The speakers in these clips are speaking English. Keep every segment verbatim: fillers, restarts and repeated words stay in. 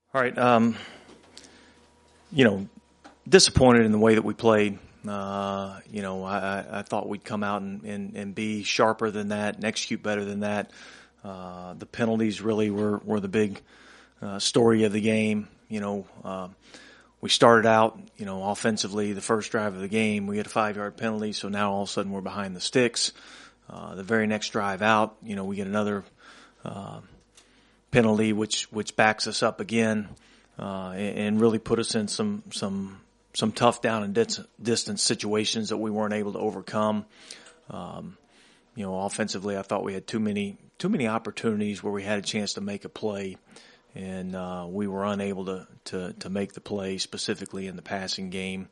All right. Um, you know, disappointed in the way that we played. Uh, you know, I, I thought we'd come out and, and, and be sharper than that and execute better than that. Uh, the penalties really were, were the big uh, story of the game. You know, uh, we started out, you know, offensively, the first drive of the game, we had a five-yard penalty, so now all of a sudden we're behind the sticks. Uh, the very next drive out, you know, we get another uh, penalty, which which backs us up again, uh, and, and really put us in some some some tough down and dis- distance situations that we weren't able to overcome. Um, you know, offensively, I thought we had too many too many opportunities where we had a chance to make a play, and uh, we were unable to, to to make the play, specifically in the passing game.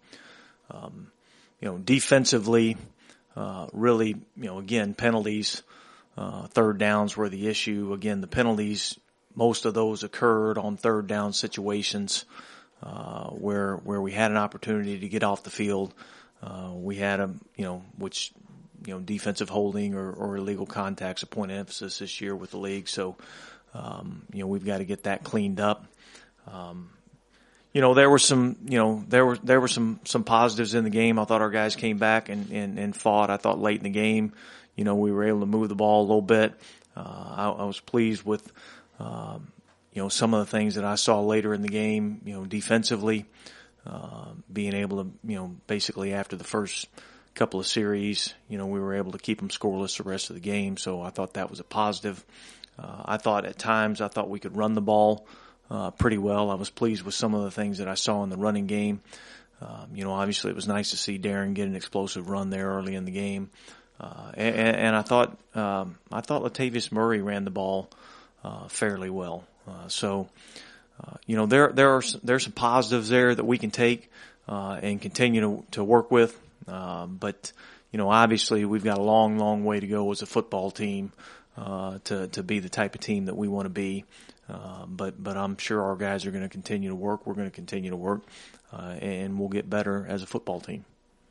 Um, you know, defensively, uh, really, you know, again, penalties, uh, third downs were the issue. Again, the penalties, most of those occurred on third down situations, uh, where, where we had an opportunity to get off the field. Uh, we had a, you know, which, you know, defensive holding or, or illegal contact's a point of emphasis this year with the league. So, um, you know, we've got to get that cleaned up. Um, you know, there were some, you know, there were, there were some, some positives in the game. I thought our guys came back and, and, and fought. I thought late in the game, you know, we were able to move the ball a little bit. Uh, I, I was pleased with, Um, you know, some of the things that I saw later in the game, you know, defensively, uh, being able to, you know, basically after the first couple of series, you know, we were able to keep them scoreless the rest of the game. So I thought that was a positive. Uh, I thought at times, I thought we could run the ball, uh, pretty well. I was pleased with some of the things that I saw in the running game. Um, you know, obviously it was nice to see Darren get an explosive run there early in the game. Uh, and, and I thought, um, I thought Latavius Murray ran the ball Uh, fairly well. Uh, so, uh, you know, there, there are, there's some positives there that we can take, uh, and continue to, to work with. Uh, but, you know, obviously we've got a long, long way to go as a football team, uh, to, to be the type of team that we want to be. Uh, but, but I'm sure our guys are going to continue to work. We're going to continue to work, uh, and we'll get better as a football team.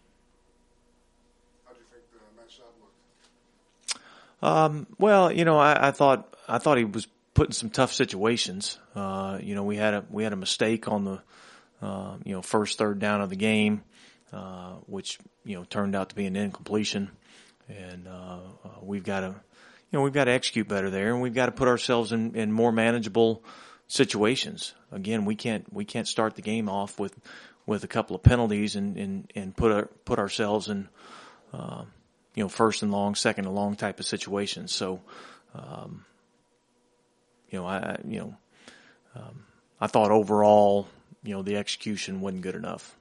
How do you think the matchup looked? Um, well, you know, I, I thought, I thought he was put in some tough situations. Uh, you know, we had a, we had a mistake on the, uh, you know, first third down of the game, uh, which, you know, turned out to be an incompletion. And, uh, uh we've got to, you know, we've got to execute better there, and we've got to put ourselves in, in more manageable situations. Again, we can't, we can't start the game off with, with a couple of penalties and, and, and put our, put ourselves in, uh, you know, first and long, second and long type of situations. So, um, you know, I, you know, um, I thought overall, you know, the execution wasn't good enough.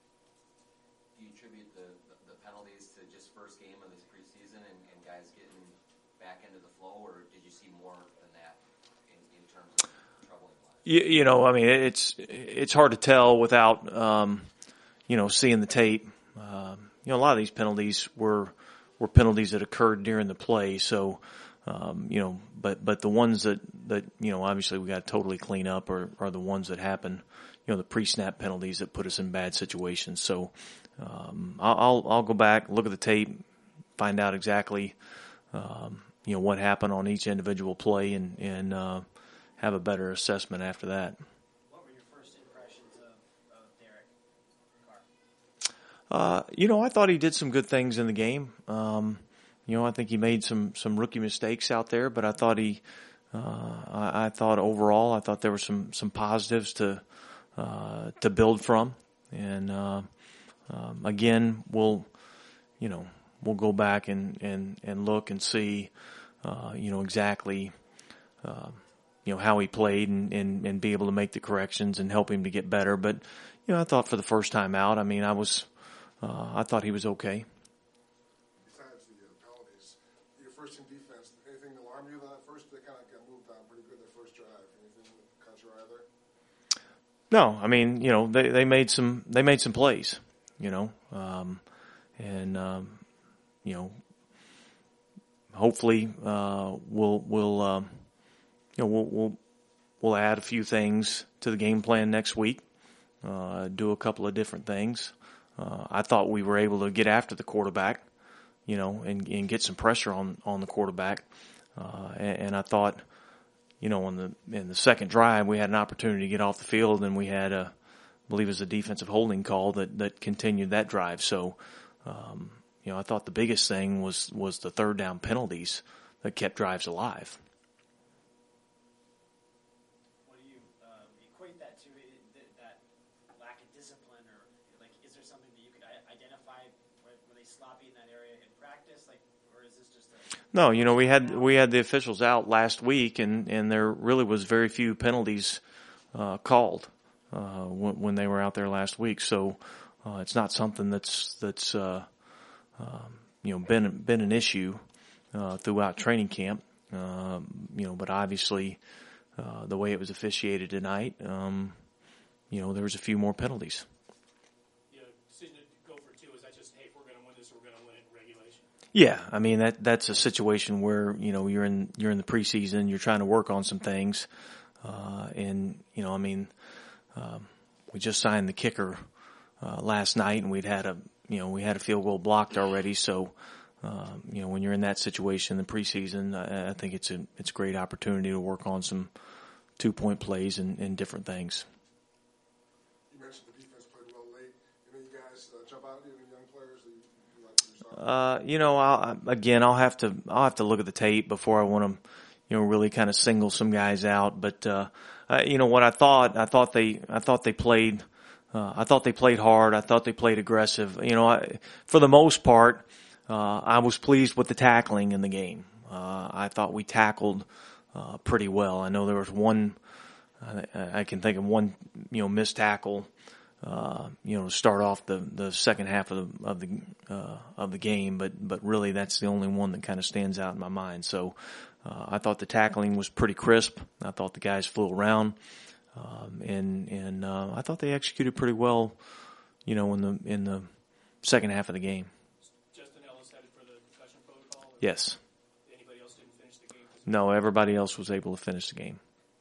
Do you attribute the, the, the penalties to just first game of this preseason and, and guys getting back into the flow, or did you see more than that in, in terms of troubling wise? You, you know, I mean, it's, it's hard to tell without, um, you know, seeing the tape. Um, you know, a lot of these penalties were, were penalties that occurred during the play. So, Um, you know, but, but the ones that, that, you know, obviously we got to totally clean up are, are the ones that happen, you know, the pre-snap penalties that put us in bad situations. So, um, I'll, I'll, I'll go back, look at the tape, find out exactly, um, you know, what happened on each individual play and, and, uh, have a better assessment after that. What were your first impressions of, of Derek Carr? Uh, you know, I thought he did some good things in the game. Um, You know, I think he made some, some rookie mistakes out there, but I thought he, uh, I, I thought overall, I thought there were some, some positives to, uh, to build from. And, uh, um, again, we'll, you know, we'll go back and, and, and look and see, uh, you know, exactly, uh, you know, how he played and, and, and be able to make the corrections and help him to get better. But, you know, I thought for the first time out, I mean, I was, uh, I thought he was okay. First team defense, anything alarm you that first? They kind of got moved on pretty good their first drive. Anything that caught your eye there? No, I mean, you know, they, they made some, they made some plays, you know, um, and, um, you know, hopefully, uh, we'll, we'll, um, you know, we'll, we'll, we'll add a few things to the game plan next week, uh, do a couple of different things. Uh, I thought we were able to get after the quarterback, you know, and, and get some pressure on, on the quarterback. Uh, and, and I thought, you know, on the in the second drive, we had an opportunity to get off the field, and we had a, I believe it was a defensive holding call that that continued that drive. So, um, you know, I thought the biggest thing was was the third down penalties that kept drives alive. What do you um, equate that to? That lack of discipline, or like, is there something that you could identify? Were, were they sloppy in that area in practice, like, or is this just a? No, you know, we had we had the officials out last week, and, and there really was very few penalties uh, called uh, when, when they were out there last week. So uh, it's not something that's that's uh, um, you know been been an issue uh, throughout training camp. Um, you know, but obviously uh, the way it was officiated tonight, um, you know, there was a few more penalties. Yeah, I mean that that's a situation where, you know, you're in you're in the preseason, you're trying to work on some things, uh, and you know, I mean, um, we just signed the kicker uh, last night, and we'd had a you know we had a field goal blocked already. So, um, you know, when you're in that situation in the preseason, I, I think it's a it's a great opportunity to work on some two point plays and, and different things. You mentioned the defense played well late. Any of you guys uh, jump out? Any young players that you, you like to start? Uh, you know, I'll, again, I'll have to, I'll have to look at the tape before I want to, you know, really kind of single some guys out. But, uh, uh, you know, what I thought, I thought they, I thought they played, uh, I thought they played hard. I thought they played aggressive. You know, I, for the most part, uh, I was pleased with the tackling in the game. Uh, I thought we tackled, uh, pretty well. I know there was one, I, I can think of one, you know, missed tackle. Uh, you know, to start off the, the second half of the, of the, uh, of the game, but, but really that's the only one that kind of stands out in my mind. So, uh, I thought the tackling was pretty crisp. I thought the guys flew around, um, and, and, uh, I thought they executed pretty well, you know, in the, in the second half of the game. Justin Ellis headed for the concussion protocol? Yes. Anybody else didn't finish the game? No, everybody else was able to finish the game.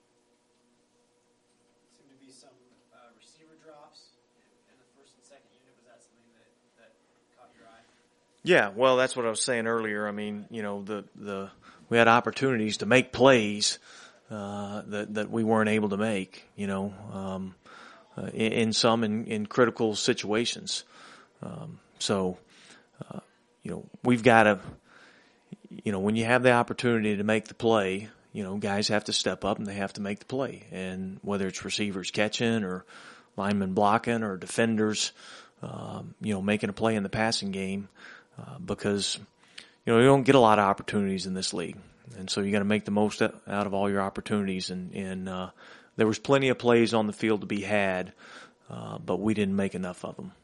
Seemed to be some uh, receiver drops in the first and second unit. Was that something that, that caught your eye? Yeah, well, that's what I was saying earlier. I mean, you know, the, the, we had opportunities to make plays, uh, that, that we weren't able to make, you know, um, uh, in, in some in, in critical situations. Um, so, uh, you know, we've got to, you know, when you have the opportunity to make the play, you know, guys have to step up and they have to make the play. And whether it's receivers catching or linemen blocking or defenders, um, you know, making a play in the passing game, uh, because, you know, you don't get a lot of opportunities in this league. And so you got to make the most out of all your opportunities. And, and, uh, there was plenty of plays on the field to be had, uh, but we didn't make enough of them.